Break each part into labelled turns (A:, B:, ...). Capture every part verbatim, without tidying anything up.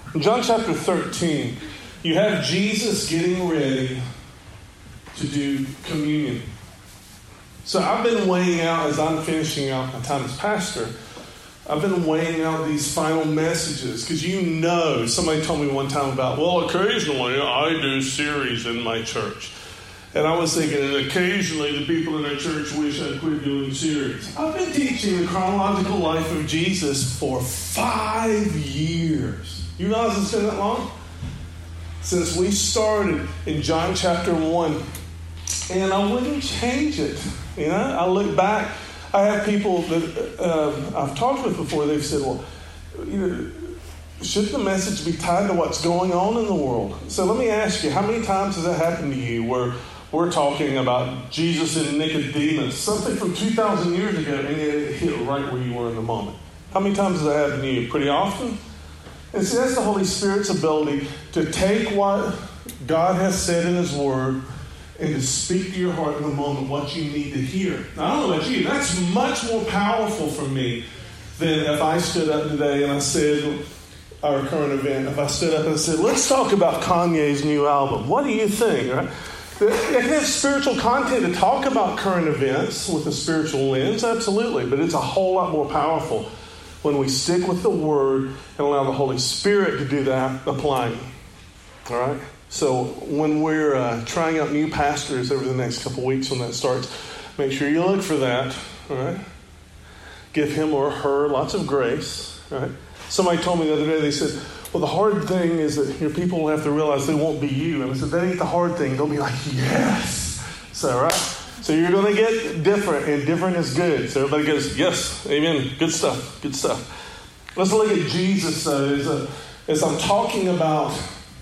A: In John chapter thirteen, you have Jesus getting ready to do communion. So I've been weighing out, as I'm finishing out my time as pastor, I've been weighing out these final messages. Because you know, somebody told me one time about, well, occasionally I do series in my church. And I was thinking, and occasionally the people in our church wish I'd quit doing series. I've been teaching the chronological life of Jesus for five years. You realize it's been that long? Since we started in John chapter one. And I wouldn't change it. You know, I look back. I have people that uh, I've talked with before. They've said, well, you know, shouldn't the message be tied to what's going on in the world? So let me ask you, how many times has that happened to you where we're talking about Jesus and Nicodemus, something from two thousand years ago, and it hit right where you were in the moment? How many times has that happened to you? Pretty often? And see, that's the Holy Spirit's ability to take what God has said in His Word and to speak to your heart in the moment what you need to hear. Now, I don't know about you, that's much more powerful for me than if I stood up today and I said, our current event, if I stood up and said, let's talk about Kanye's new album. What do you think? Right? It can have spiritual content to talk about current events with a spiritual lens, absolutely, but it's a whole lot more powerful when we stick with the Word and allow the Holy Spirit to do that applying. All right? So when we're uh, trying out new pastors over the next couple weeks when that starts, make sure you look for that. All right? Give him or her lots of grace. All right? Somebody told me the other day, they said, well, the hard thing is that your people will have to realize they won't be you. And I said, that ain't the hard thing. They'll be like, yes. So, right? So you're going to get different, and different is good. So everybody goes, yes, amen. Good stuff, good stuff. Let's look at Jesus, though, as, a, as I'm talking about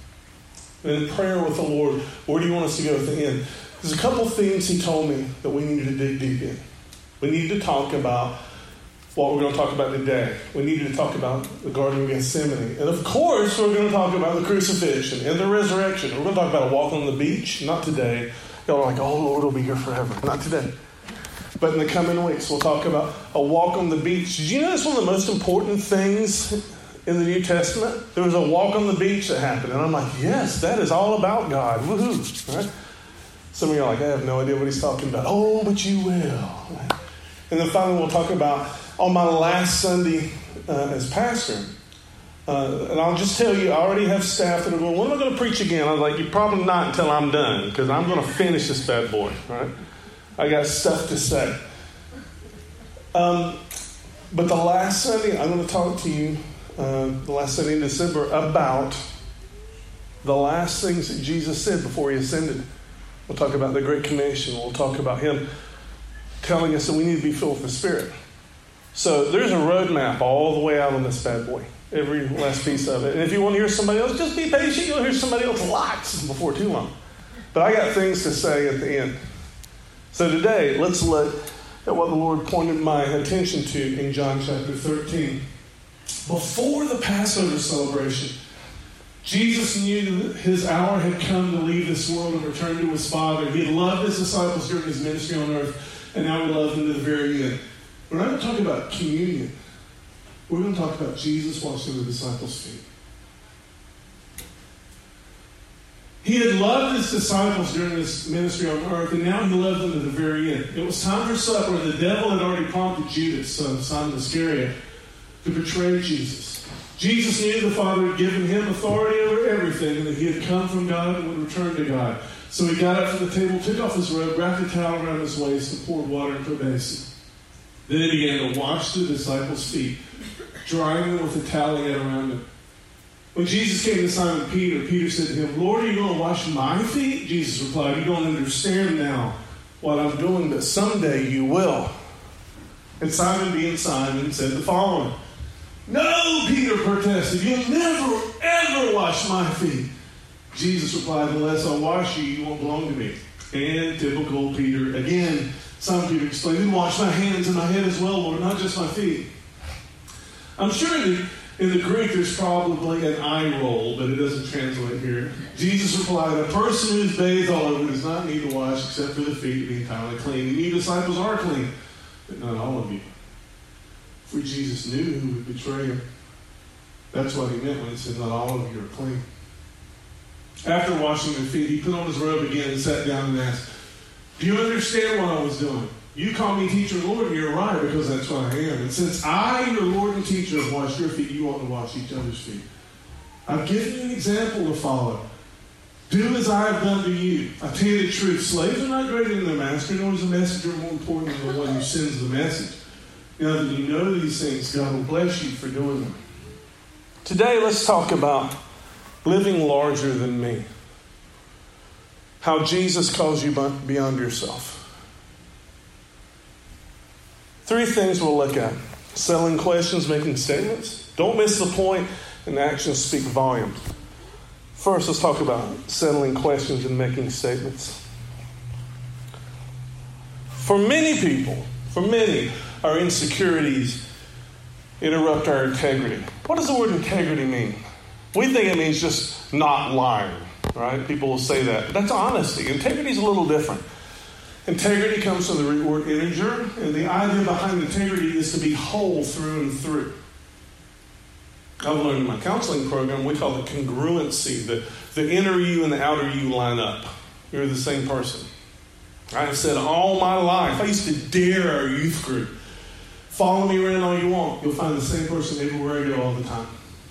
A: in prayer with the Lord. Where do you want us to go at the end? There's a couple things He told me that we needed to dig deep in. We needed to talk about what we're going to talk about today. We needed to talk about the Garden of Gethsemane. And of course, we're going to talk about the crucifixion and the resurrection. We're going to talk about a walk on the beach. Not today. Y'all are like, oh, Lord will be here forever. Not today. But in the coming weeks, we'll talk about a walk on the beach. Did you know that's one of the most important things in the New Testament? There was a walk on the beach that happened. And I'm like, yes, that is all about God. Woohoo. Right? Some of you are like, I have no idea what he's talking about. Oh, but you will. Right? And then finally, we'll talk about on my last Sunday uh, as pastor. Uh, and I'll just tell you, I already have staff that are going, when am I going to preach again? I was like, you probably not until I'm done, because I'm going to finish this bad boy, right? I got stuff to say. Um, but the last Sunday, I'm going to talk to you, uh, the last Sunday in December, about the last things that Jesus said before He ascended. We'll talk about the Great Commission. We'll talk about Him telling us that we need to be filled with the Spirit. So there's a roadmap all the way out on this bad boy. Every last piece of it. And if you want to hear somebody else, just be patient. You'll hear somebody else lots before too long. But I got things to say at the end. So today, let's look at what the Lord pointed my attention to in John chapter thirteen. Before the Passover celebration, Jesus knew that His hour had come to leave this world and return to His Father. He had loved His disciples during His ministry on earth, and now He loved them to the very end. We're not going to talk about communion. We're going to talk about Jesus washing the disciples' feet. He had loved His disciples during His ministry on earth, and now He loved them to the very end. It was time for supper, and the devil had already prompted Judas, son of Simon Iscariot, to betray Jesus. Jesus knew the Father had given Him authority over everything, and that He had come from God and would return to God. So He got up from the table, took off His robe, wrapped a towel around His waist, and poured water into a basin. Then He began to wash the disciples' feet, drying them with a towel He had around Him. When Jesus came to Simon Peter, Peter said to Him, Lord, are you going to wash my feet? Jesus replied, you don't understand now what I'm doing, but someday you will. And Simon, being Simon, said the following, no, Peter protested, you'll never, ever wash my feet. Jesus replied, unless I wash you, you won't belong to me. And typical Peter, again, Simon Peter explained, you wash my hands and my head as well, Lord, not just my feet. I'm sure that in the Greek there's probably an eye roll, but it doesn't translate here. Jesus replied, a person who is bathed all over does not need to wash except for the feet to be entirely clean. And you disciples are clean, but not all of you. For Jesus knew who would betray Him. That's what he meant when he said, not all of you are clean. After washing their feet, he put on his robe again and sat down and asked, do you understand what I was doing? You call me teacher and Lord, and you're right, because that's what I am. And since I, your Lord and teacher, have washed your feet, you ought to wash each other's feet. I've given you an example to follow. Do as I have done to you. I tell you the truth, slaves are not greater than their master, nor is the messenger more important than the one who sends the message. Now that you know these things, God will bless you for doing them. Today, let's talk about living larger than me. How Jesus calls you beyond yourself. Three things we'll look at. Selling questions, making statements. Don't miss the point, and actions speak volumes. First, let's talk about settling questions and making statements. For many people, for many, our insecurities interrupt our integrity. What does the word integrity mean? We think it means just not lying, right? People will say that. But that's honesty. Integrity is a little different. Integrity comes from the root word integer, and the idea behind integrity is to be whole through and through. I've learned in my counseling program, we call it congruency. The, the inner you and the outer you line up. You're the same person. I've said all my life, I used to dare our youth group. Follow me around all you want. You'll find the same person everywhere I go all the time.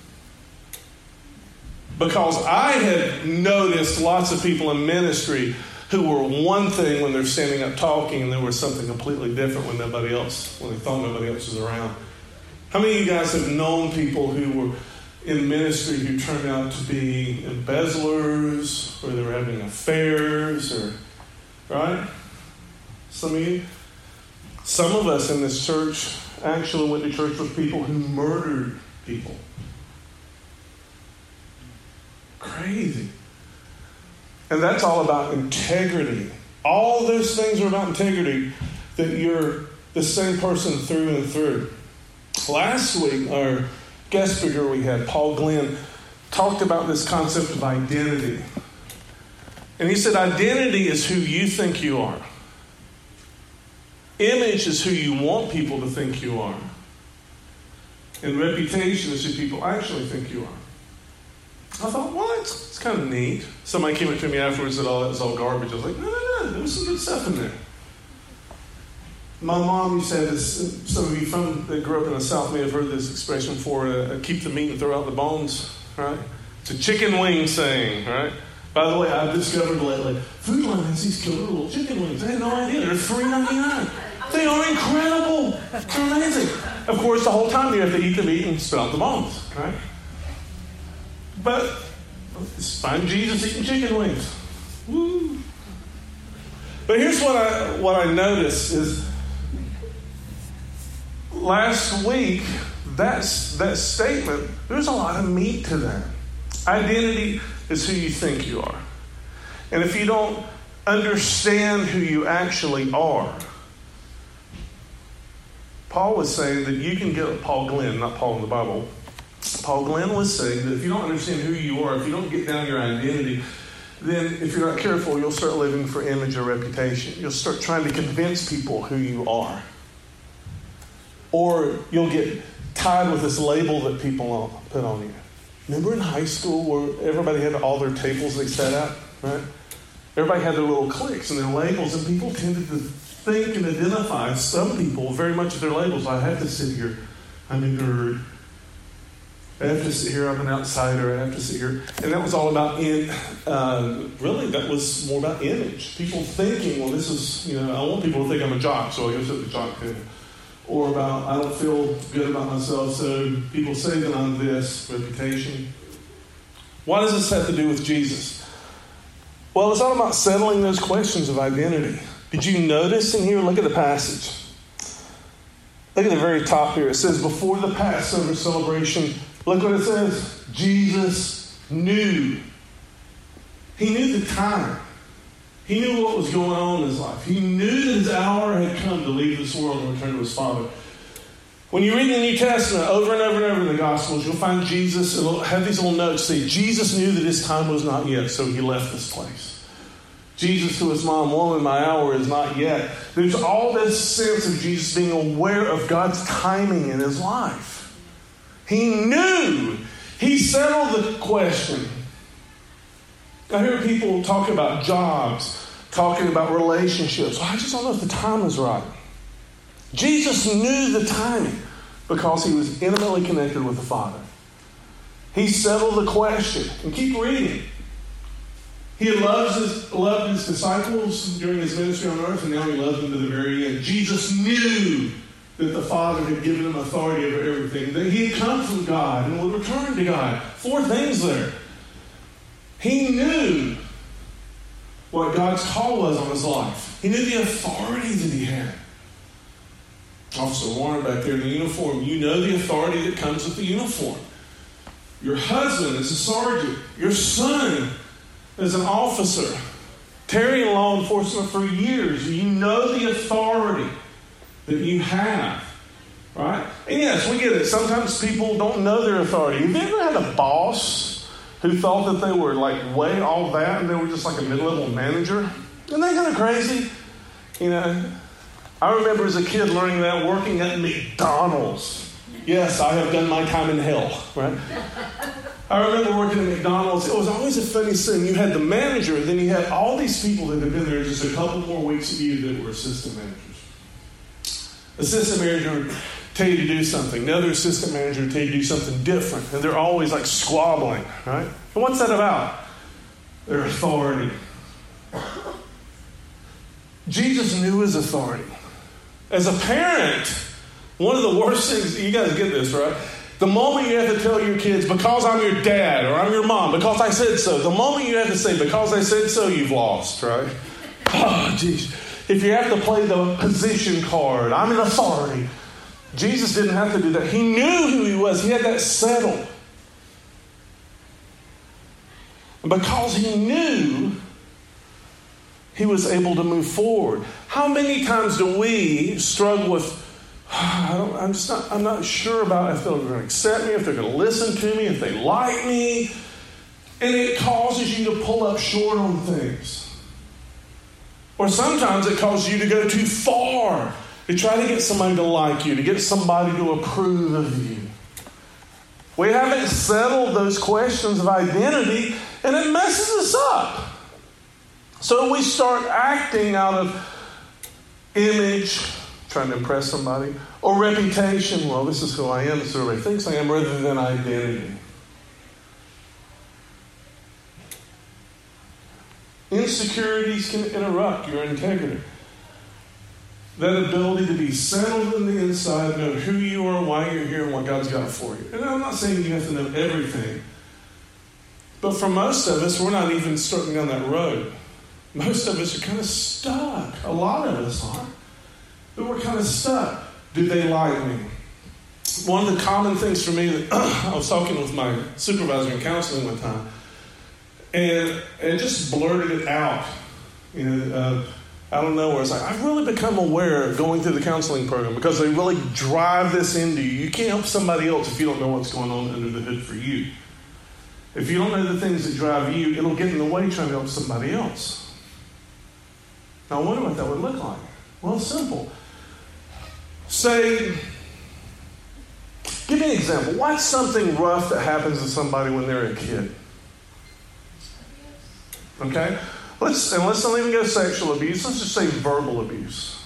A: Because I had noticed lots of people in ministry who were one thing when they're standing up talking, and there was something completely different when nobody else, when they thought nobody else was around. How many of you guys have known people who were in ministry who turned out to be embezzlers, or they were having affairs, or, right? Some of you? Some of us in this church actually went to church with people who murdered people. Crazy. And that's all about integrity. All those things are about integrity, that you're the same person through and through. Last week, our guest speaker we had, Paul Glenn, talked about this concept of identity. And he said identity is who you think you are. Image is who you want people to think you are. And reputation is who people actually think you are. I thought, well, it's, it's kind of neat. Somebody came up to me afterwards and said, oh, that was all garbage. I was like, no, no, no, there was some good stuff in there. My mom used to have this, some of you from that grew up in the South may have heard this expression for uh, keep the meat and throw out the bones, right? It's a chicken wing saying, right? By the way, I've discovered lately, Food Line has these killer little chicken wings. I had no idea. They're three ninety-nine. They are incredible. They're amazing. Of course, the whole time you have to eat the meat and spit out the bones, right? But find Jesus eating chicken wings. Woo. But here's what I what I noticed is last week, that's that statement, there's a lot of meat to that. Identity is who you think you are. And if you don't understand who you actually are, Paul was saying that you can get Paul Glenn, not Paul in the Bible. Paul Glenn was saying that if you don't understand who you are, if you don't get down your identity, then if you're not careful, you'll start living for image or reputation. You'll start trying to convince people who you are. Or you'll get tied with this label that people put on you. Remember in high school where everybody had all their tables they set out, right? Everybody had their little cliques and their labels, and people tended to think and identify some people very much with their labels. I have to sit here. I'm a nerd. I have to sit here. I'm an outsider. I have to sit here. And that was all about, in, uh, really, that was more about image. People thinking, well, this is, you know, I want people to think I'm a jock, so I go sit at the jock table. Or about, I don't feel good about myself, so people say that I'm this, reputation. What does this have to do with Jesus? Well, it's all about settling those questions of identity. Did you notice in here? Look at the passage. Look at the very top here. It says, before the Passover celebration, look what it says. Jesus knew. He knew the time. He knew what was going on in his life. He knew that his hour had come to leave this world and return to his Father. When you read the New Testament over and over and over in the Gospels, you'll find Jesus, it'll have these little notes say, Jesus knew that his time was not yet, so he left this place. Jesus to his mom, woman, my hour is not yet. There's all this sense of Jesus being aware of God's timing in his life. He knew He settled the question. I hear people talk about jobs, talking about relationships. Well, I just don't know if the time is right. Jesus knew the timing because he was intimately connected with the Father. He settled the question. And keep reading. He loves his, loved his disciples during his ministry on earth, and now he loves them to the very end. Jesus knew that the Father had given him authority over everything, that he had come from God and would return to God. Four things there. He knew what God's call was on his life. He knew the authority that he had. Officer Warren back there in the uniform, you know the authority that comes with the uniform. Your husband is a sergeant. Your son is an officer. Terry in law enforcement for years. You know the authority that you have. Right? And yes, we get it. Sometimes people don't know their authority. Have you ever had a boss who thought that they were like way all that and they were just like a mid-level manager? Isn't that kind of crazy? You know, I remember as a kid learning that working at McDonald's. Yes, I have done my time in hell, right? I remember working at McDonald's. It was always a funny thing. You had the manager, then you had all these people that had been there just a couple more weeks of you that were assistant managers. Assistant manager would tell you to do something. Another assistant manager would tell you to do something different. And they're always like squabbling, right? And what's that about? Their authority. Jesus knew his authority. As a parent, one of the worst things, you guys get this, right? The moment you have to tell your kids, because I'm your dad or I'm your mom, because I said so. The moment you have to say, because I said so, you've lost, right? Oh, geez. If you have to play the position card, I'm an authority. Jesus didn't have to do that. He knew who he was. He had that settled. And because he knew, he was able to move forward. How many times do we struggle with, I don't, I'm just not, I'm not sure about if they're going to accept me, if they're going to listen to me, if they like me. And it causes you to pull up short on things. Or sometimes it causes you to go too far to try to get somebody to like you, to get somebody to approve of you. We haven't settled those questions of identity, and it messes us up. So we start acting out of image, trying to impress somebody, or reputation. Well, this is who I am, this is who everybody thinks I am, rather than identity. Insecurities can interrupt your integrity. That ability to be settled in the inside, know who you are, why you're here, and what God's got for you. And I'm not saying you have to know everything. But for most of us, we're not even starting down that road. Most of us are kind of stuck. A lot of us are. But we're kind of stuck. Do they like me? One of the common things for me, that I was talking with my supervisor in counseling one time, and and just blurted it out, you know, uh, out of nowhere. It's like, I've really become aware of going through the counseling program because they really drive this into you. You can't help somebody else if you don't know what's going on under the hood for you. If you don't know the things that drive you, it'll get in the way trying to help somebody else. Now, I wonder what that would look like. Well, it's simple. Say, give me an example. What's something rough that happens to somebody when they're a kid? Okay? Let's, and let's not even go sexual abuse. Let's just say verbal abuse.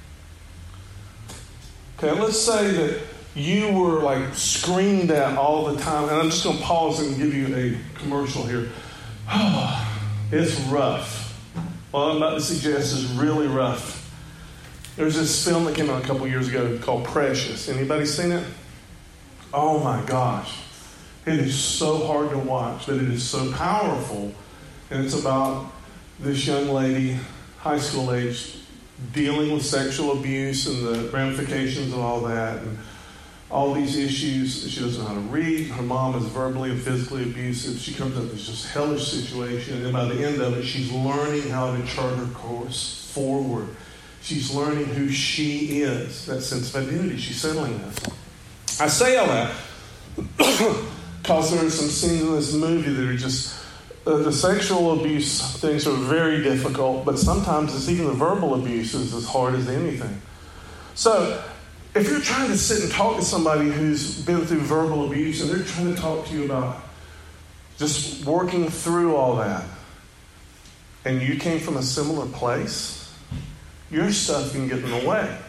A: Okay, let's say that you were like screamed at all the time. And I'm just going to pause and give you a commercial here. Oh, it's rough. What I'm about to suggest is really rough. There's this film that came out a couple years ago called Precious. Anybody seen it? Oh my gosh. It is so hard to watch, but it is so powerful. And it's about this young lady, high school age, dealing with sexual abuse and the ramifications of all that, and all these issues. She doesn't know how to read. Her mom is verbally and physically abusive. She comes up with this just hellish situation, and by the end of it, she's learning how to chart her course forward. She's learning who she is, that sense of identity. She's settling this. I say all that because there are some scenes in this movie that are just, uh, the sexual abuse things are very difficult, but sometimes it's even the verbal abuse is as hard as anything. So if you're trying to sit and talk to somebody who's been through verbal abuse and they're trying to talk to you about just working through all that, and you came from a similar place, your stuff can get in the way.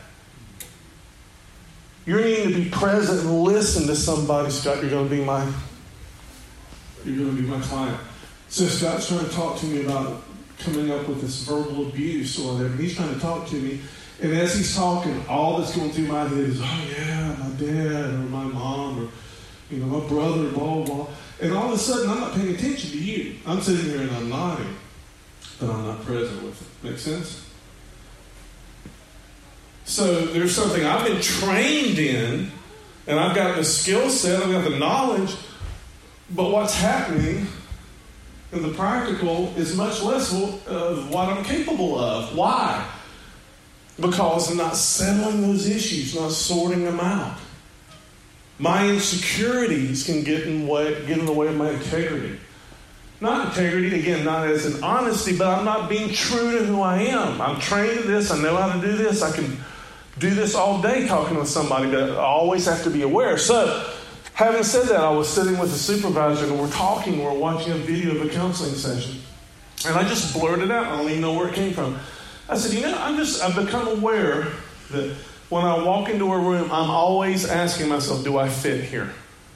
A: You're needing to be present and listen to somebody. Scott, you're going to be my, you're going to be my client. So Scott's trying to talk to me about coming up with this verbal abuse or whatever. He's trying to talk to me. And as he's talking, all that's going through my head is, oh yeah, my dad or my mom or, you know, my brother, blah, blah. And all of a sudden, I'm not paying attention to you. I'm sitting here and I'm nodding, but I'm not present with it. Make sense? So there's something I've been trained in, and I've got the skill set, I've got the knowledge, but what's happening in the practical is much less of what I'm capable of. Why? Because I'm not settling those issues, not sorting them out. My insecurities can get in, way, get in the way of my integrity. Not integrity, again, not as an honesty, but I'm not being true to who I am. I'm trained in this. I know how to do this. I can do this all day talking with somebody, but I always have to be aware. So, having said that, I was sitting with a supervisor and we're talking, we're watching a video of a counseling session. And I just blurted out, I don't even know where it came from. I said, you know, I'm just, I've become aware that when I walk into a room, I'm always asking myself, do I fit here?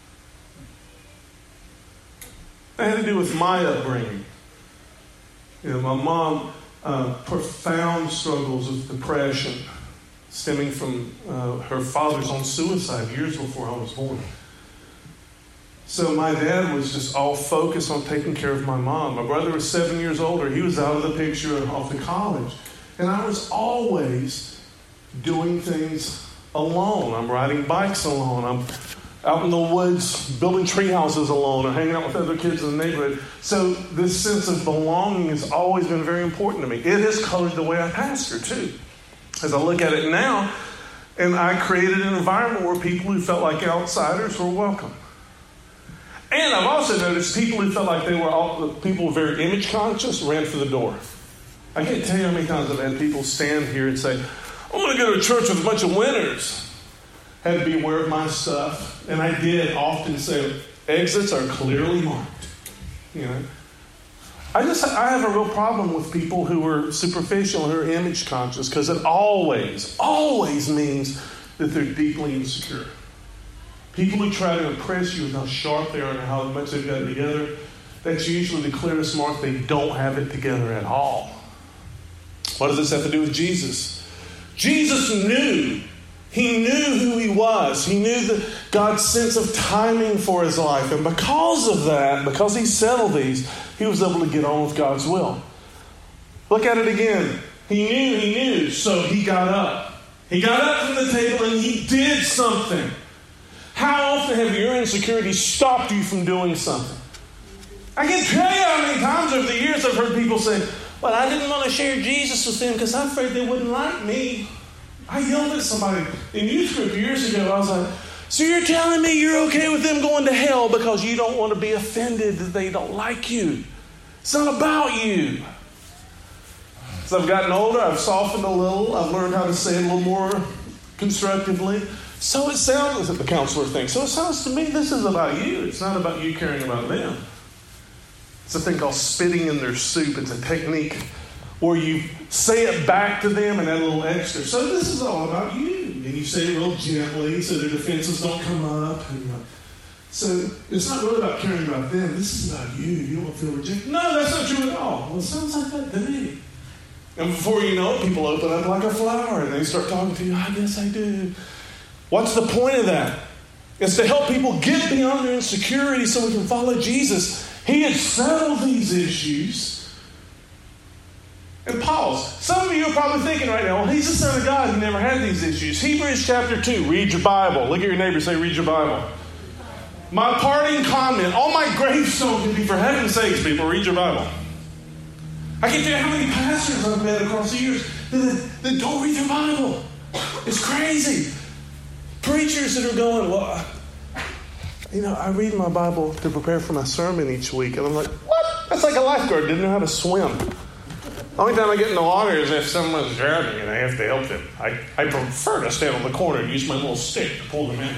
A: That had to do with my upbringing. You know, my mom, uh, profound struggles with depression stemming from uh, her father's own suicide years before I was born. So my dad was just all focused on taking care of my mom. My brother was seven years older. He was out of the picture and off to college. And I was always doing things alone. I'm riding bikes alone. I'm out in the woods building tree houses alone or hanging out with other kids in the neighborhood. So this sense of belonging has always been very important to me. It has colored the way I pastor too. As I look at it now, and I created an environment where people who felt like outsiders were welcome. And I've also noticed people who felt like they were all, people very image conscious ran for the door. I can't tell you how many times I've had people stand here and say, I'm going to go to a church with a bunch of winners. Had to be aware of my stuff. And I did often say, exits are clearly marked. You know, I just I have a real problem with people who are superficial, who are image conscious, because it always, always means that they're deeply insecure. People who try to impress you with how sharp they are and how much they've got it together, that's usually the clearest mark they don't have it together at all. What does this have to do with Jesus? Jesus knew. He knew who he was. He knew the, God's sense of timing for his life. And because of that, because he settled these, he was able to get on with God's will. Look at it again. He knew, he knew, so he got up. He got up from the table and he did something. How often have your insecurities stopped you from doing something? I can tell you how many times over the years I've heard people say, well, I didn't want to share Jesus with them because I'm afraid they wouldn't like me. I yelled at somebody in youth group years ago. I was like, so you're telling me you're okay with them going to hell because you don't want to be offended that they don't like you? It's not about you. As I've gotten older, I've softened a little. I've learned how to say it a little more constructively. So it sounds, as the counselor thinks, so it sounds to me this is about you. It's not about you caring about them. It's a thing called spitting in their soup. It's a technique where you say it back to them and add a little extra. So this is all about you. And you say it real gently so their defenses don't come up. And, uh, so it's not really about caring about them. This is about you. You don't feel rejected. No, that's not true at all. Well, it sounds like that to me. And before you know it, people open up like a flower and they start talking to you. I guess I do. What's the point of that? It's to help people get beyond their insecurity so we can follow Jesus. He had settled these issues. And pause. Some of you are probably thinking right now, well, he's the Son of God. He never had these issues. Hebrews chapter two. Read your Bible. Look at your neighbor. Say, read your Bible. My parting comment on my gravestone can be, for heaven's sakes, people, read your Bible. I can't tell you how many pastors I've met across the years that, that don't read their Bible. It's crazy. Preachers that are going, well, you know, I read my Bible to prepare for my sermon each week. And I'm like, what? That's like a lifeguard. Didn't know how to swim. The only time I get in the water is if someone's drowning and I have to help them. I, I prefer to stand on the corner and use my little stick to pull them in.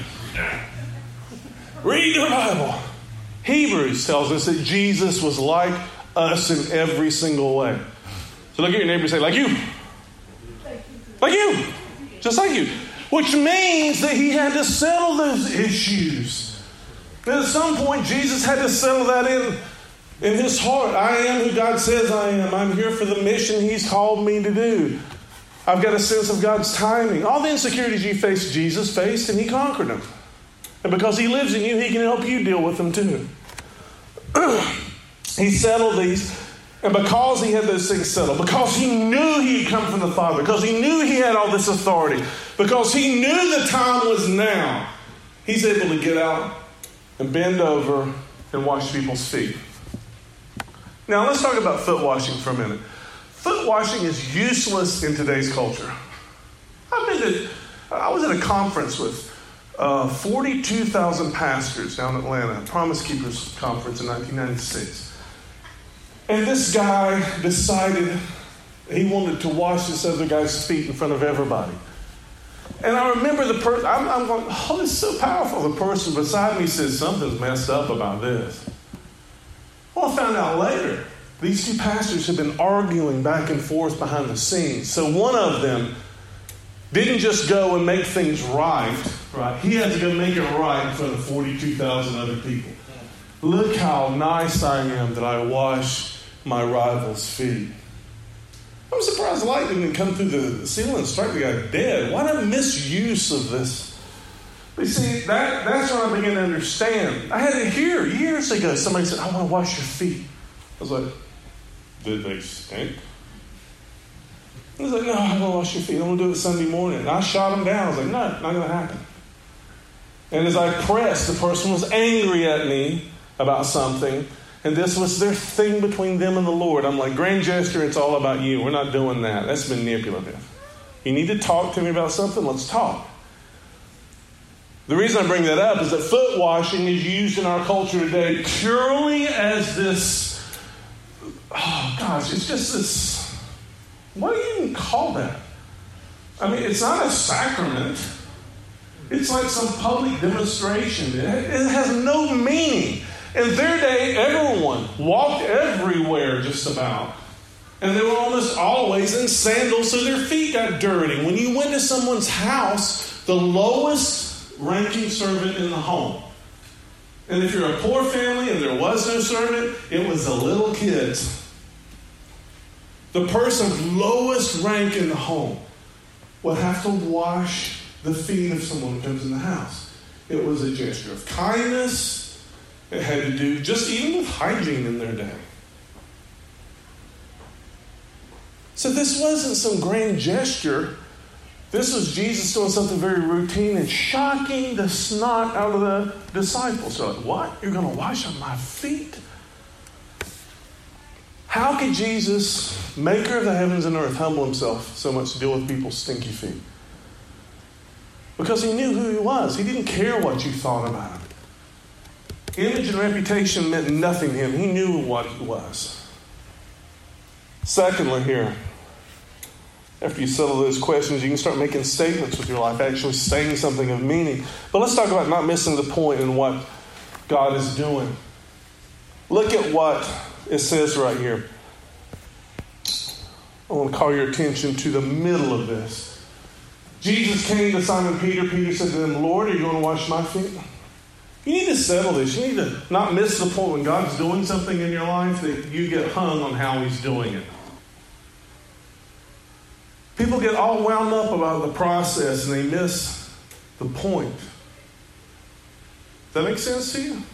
A: Read the Bible. Hebrews tells us that Jesus was like us in every single way. So look at your neighbor and say, like you. Like you. Just like you. Which means that he had to settle those issues. And at some point, Jesus had to settle that in, in his heart. I am who God says I am. I'm here for the mission he's called me to do. I've got a sense of God's timing. All the insecurities you faced, Jesus faced, and he conquered them. And because he lives in you, he can help you deal with them too. He settled these. And because he had those things settled, because he knew he had come from the Father, because he knew he had all this authority, because he knew the time was now, he's able to get out and bend over and wash people's feet. Now let's talk about foot washing for a minute. Foot washing is useless in today's culture. I've been to, I was at a conference with uh, forty-two thousand pastors down in Atlanta, a Promise Keepers conference in nineteen ninety-six. And this guy decided he wanted to wash this other guy's feet in front of everybody. And I remember the person, I'm, I'm going, oh, this is so powerful. The person beside me says, something's messed up about this. Well, I found out later, these two pastors had been arguing back and forth behind the scenes. So one of them didn't just go and make things right, right? He had to go make it right in front of forty-two thousand other people. Look how nice I am that I wash my rival's feet. I'm surprised light didn't come through the ceiling and strike the guy dead. What a misuse of this. But see, that, that's when I began to understand. I had to hear years ago, somebody said, I want to wash your feet. I was like, did they stink? I was like, no, I want to wash your feet. I'm going to do it Sunday morning. And I shot him down. I was like, no, not going to happen. And as I pressed, the person was angry at me about something. And this was their thing between them and the Lord. I'm like, grand gesture, it's all about you. We're not doing that. That's manipulative. You need to talk to me about something? Let's talk. The reason I bring that up is that foot washing is used in our culture today purely as this, oh gosh, it's just this, what do you even call that? I mean, it's not a sacrament. It's like some public demonstration. It has no meaning. In their day, everyone walked everywhere just about. And they were almost always in sandals, so their feet got dirty. When you went to someone's house, the lowest ranking servant in the home. And if you're a poor family and there was no servant, it was the little kids. The person lowest rank in the home would have to wash the feet of someone who comes in the house. It was a gesture of kindness. It had to do just even with hygiene in their day. So this wasn't some grand gesture. This was Jesus doing something very routine and shocking the snot out of the disciples. So like, what? You're going to wash on my feet? How could Jesus, maker of the heavens and earth, humble himself so much to deal with people's stinky feet? Because he knew who he was. He didn't care what you thought about him. Image and reputation meant nothing to him. He knew what he was. Secondly here, after you settle those questions, you can start making statements with your life, actually saying something of meaning. But let's talk about not missing the point in what God is doing. Look at what it says right here. I want to call your attention to the middle of this. Jesus came to Simon Peter. Peter said to him, Lord, are you going to wash my feet? You need to settle this. You need to not miss the point when God's doing something in your life that you get hung on how he's doing it. People get all wound up about the process and they miss the point. Does that make sense to you?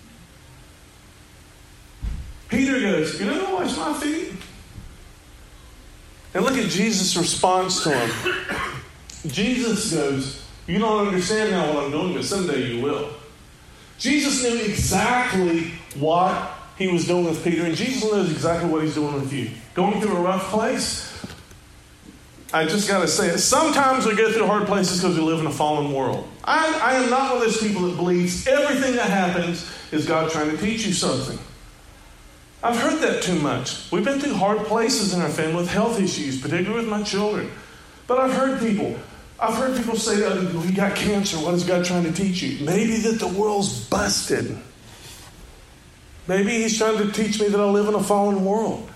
A: Peter goes, you're not going to wash my feet? And look at Jesus' response to him. Jesus goes, you don't understand now what I'm doing, but someday you will. Jesus knew exactly what he was doing with Peter, and Jesus knows exactly what he's doing with you. Going through a rough place? I just got to say it. Sometimes we go through hard places because we live in a fallen world. I, I am not one of those people that believes everything that happens is God trying to teach you something. I've heard that too much. We've been through hard places in our family with health issues, particularly with my children. But I've heard people, I've heard people say, oh, you got cancer, what is God trying to teach you? Maybe that the world's busted. Maybe he's trying to teach me that I live in a fallen world.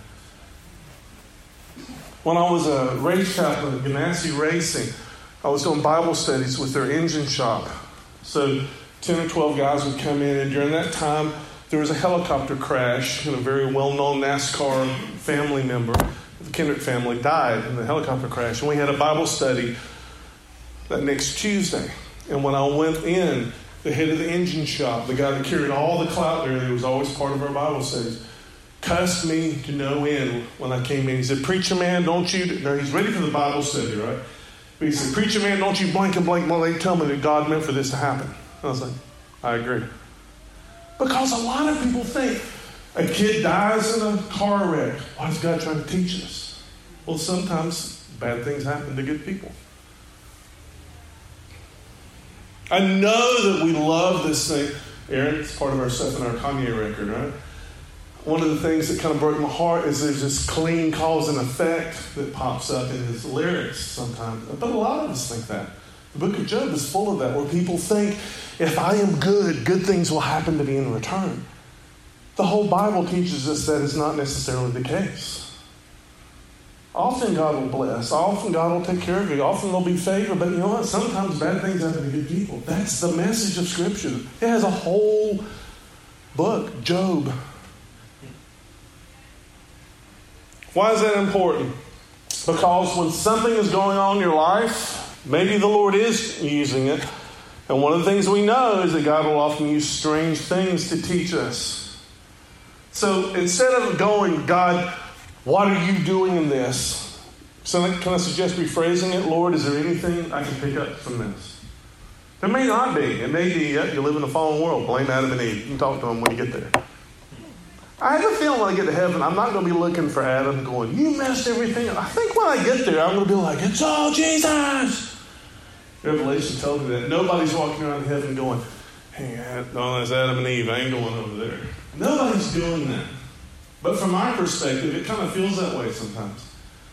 A: When I was a race chaplain at Ganassi Racing, I was doing Bible studies with their engine shop. So ten or twelve guys would come in, and during that time, there was a helicopter crash, and a very well-known NASCAR family member, the Kendrick family, died in the helicopter crash. And we had a Bible study that next Tuesday. And when I went in, the head of the engine shop, the guy that carried all the clout there, that was always part of our Bible studies, cussed me to no end when I came in. He said, preacher man, don't you... No, he's ready for the Bible study, right? But he said, preacher man, don't you blank and blank blank tell me that God meant for this to happen. I was like, I agree. Because a lot of people think a kid dies in a car wreck. What is God trying to teach us? Well, sometimes bad things happen to good people. I know that we love this thing. Aaron, it's part of our stuff in our Kanye record, right? One of the things that kind of broke my heart is there's this clean cause and effect that pops up in his lyrics sometimes. But a lot of us think that. The book of Job is full of that, where people think, if I am good, good things will happen to me in return. The whole Bible teaches us that is not necessarily the case. Often God will bless. Often God will take care of you. Often there'll be favor. But you know what? Sometimes bad things happen to good people. That's the message of Scripture. It has a whole book, Job. Why is that important? Because when something is going on in your life, maybe the Lord is using it. And one of the things we know is that God will often use strange things to teach us. So instead of going, God, what are you doing in this? So can I suggest rephrasing it? Lord, is there anything I can pick up from this? There may not be. It may be, yeah, you live in a fallen world. Blame Adam and Eve. You can talk to them when you get there. I have a feeling when I get to heaven, I'm not going to be looking for Adam going, you messed everything up. I think when I get there, I'm going to be like, it's all Jesus. Revelation tells me that. Nobody's walking around in heaven going, hey, no, that's Adam and Eve. I ain't going over there. Nobody's doing that. But from our perspective, it kind of feels that way sometimes.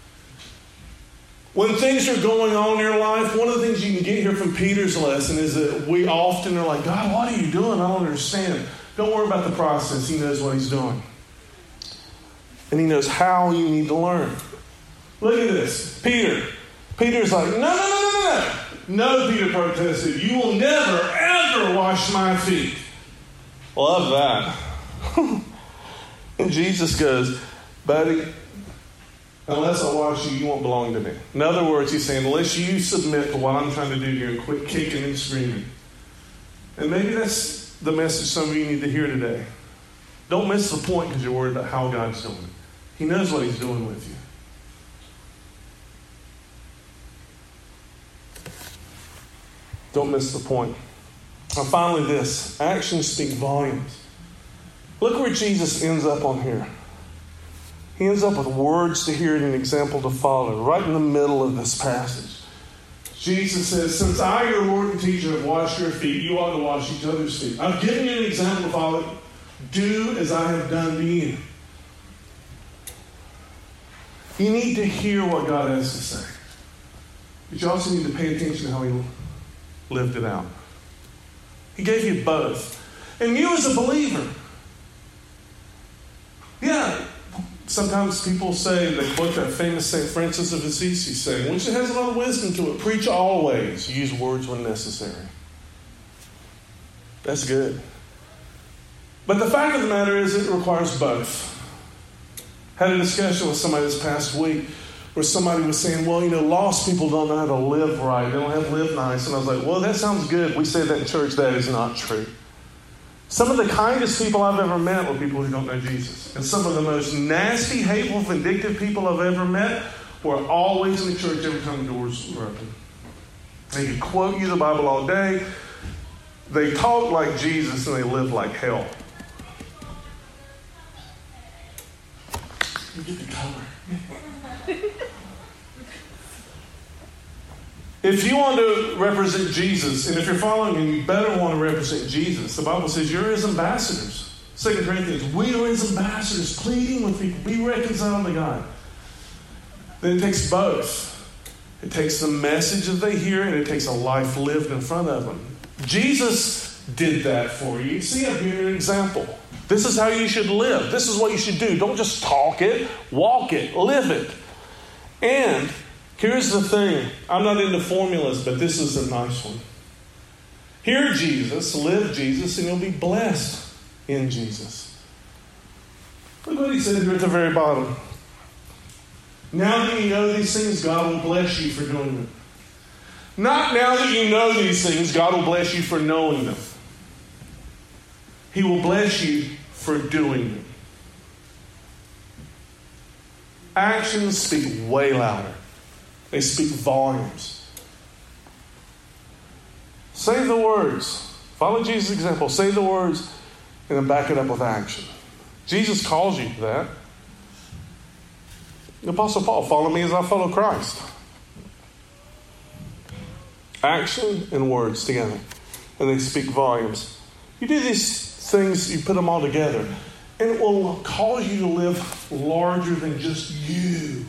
A: When things are going on in your life, one of the things you can get here from Peter's lesson is that we often are like, God, what are you doing? I don't understand. Don't worry about the process. He knows what he's doing. And he knows how you need to learn. Look at this. Peter. Peter's like, no, no, no, no, no, no. No, Peter protested. You will never, ever wash my feet. Love that. And Jesus goes, buddy, unless I wash you, you won't belong to me. In other words, he's saying, unless you submit to what I'm trying to do here and quit kicking and screaming. And maybe that's the message some of you need to hear today. Don't miss the point because you're worried about how God's doing it. He knows what he's doing with you. Don't miss the point. And finally this, actions speak volumes. Look where Jesus ends up on here. He ends up with words to hear and an example to follow, right in the middle of this passage. Jesus says, since I, your Lord and teacher, have washed your feet, you ought to wash each other's feet. I've given you an example to follow. Do as I have done to you. You need to hear what God has to say. But you also need to pay attention to how he lived it out. He gave you both. And you as a believer, yeah, sometimes people say, they quote that famous Saint Francis of Assisi saying, which has a lot of wisdom to it, preach always, use words when necessary. That's good. But the fact of the matter is it requires both. Had a discussion with somebody this past week where somebody was saying, well, you know, lost people don't know how to live right. They don't have to live nice. And I was like, well, that sounds good. We say that in church. That is not true. Some of the kindest people I've ever met were people who don't know Jesus. And some of the most nasty, hateful, vindictive people I've ever met were always in the church every time the doors were open. They could quote you the Bible all day. They talk like Jesus and they live like hell. You get the color. If you want to represent Jesus, and if you're following him, you better want to represent Jesus. The Bible says you're his ambassadors. Second Corinthians, we are his ambassadors, pleading with people, be reconciled to God. Then it takes both. It takes the message that they hear, and it takes a life lived in front of them. Jesus did that for you. See, I've given you an example. This is how you should live. This is what you should do. Don't just talk it, walk it, live it. And here's the thing. I'm not into formulas, but this is a nice one. Hear Jesus, live Jesus, and you'll be blessed in Jesus. Look what he said here at the very bottom. Now that you know these things, God will bless you for doing them. Not now that you know these things, God will bless you for knowing them. He will bless you for doing them. Actions speak way louder. They speak volumes. Say the words. Follow Jesus' example. Say the words and then back it up with action. Jesus calls you to that. The Apostle Paul, follow me as I follow Christ. Action and words together. And they speak volumes. You do these things, you put them all together, and it will cause you to live larger than just you.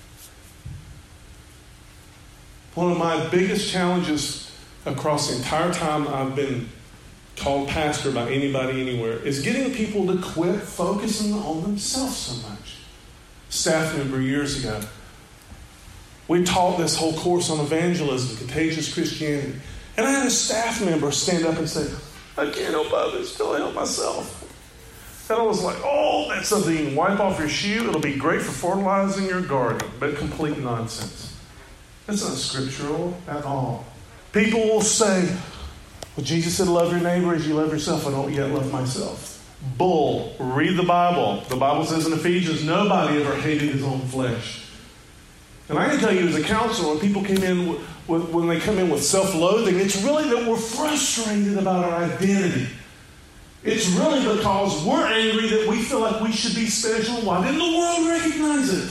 A: One of my biggest challenges across the entire time I've been called pastor by anybody anywhere is getting people to quit focusing on themselves so much. Staff member years ago, we taught this whole course on evangelism, contagious Christianity. And I had a staff member stand up and say, I can't help others till I help myself. And I was like, oh, that's something you can wipe off your shoe. It'll be great for fertilizing your garden. But complete nonsense. That's not scriptural at all. People will say, well, Jesus said, love your neighbor as you love yourself. I don't yet love myself. Bull. Read the Bible. The Bible says in Ephesians, nobody ever hated his own flesh. And I can tell you as a counselor, when people came in with, with, when they come in with self-loathing, it's really that we're frustrated about our identity. It's really because we're angry that we feel like we should be special. Why didn't the world recognize it?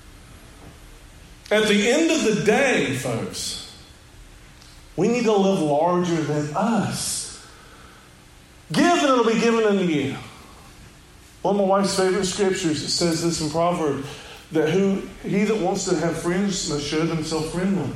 A: At the end of the day, folks, we need to live larger than us. Give and it'll be given unto you. One of my wife's favorite scriptures, it says this in Proverbs, that who he that wants to have friends must show themselves friendly.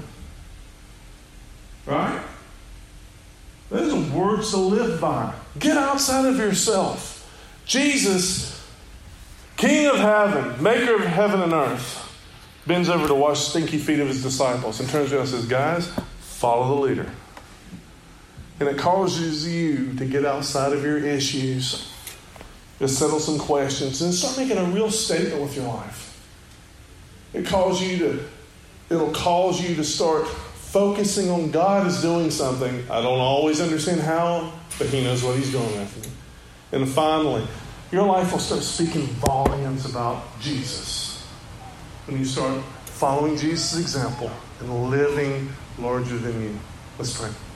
A: Right? Those are words to live by. Get outside of yourself. Jesus, King of heaven, maker of heaven and earth, bends over to wash stinky feet of his disciples and turns around and says, guys, follow the leader. And it causes you to get outside of your issues, to settle some questions, and start making a real statement with your life. It calls you to, it'll cause you to start focusing on God is doing something. I don't always understand how, but he knows what he's doing after me. And finally, your life will start speaking volumes about Jesus. When you start following Jesus' example and living larger than you. Let's pray.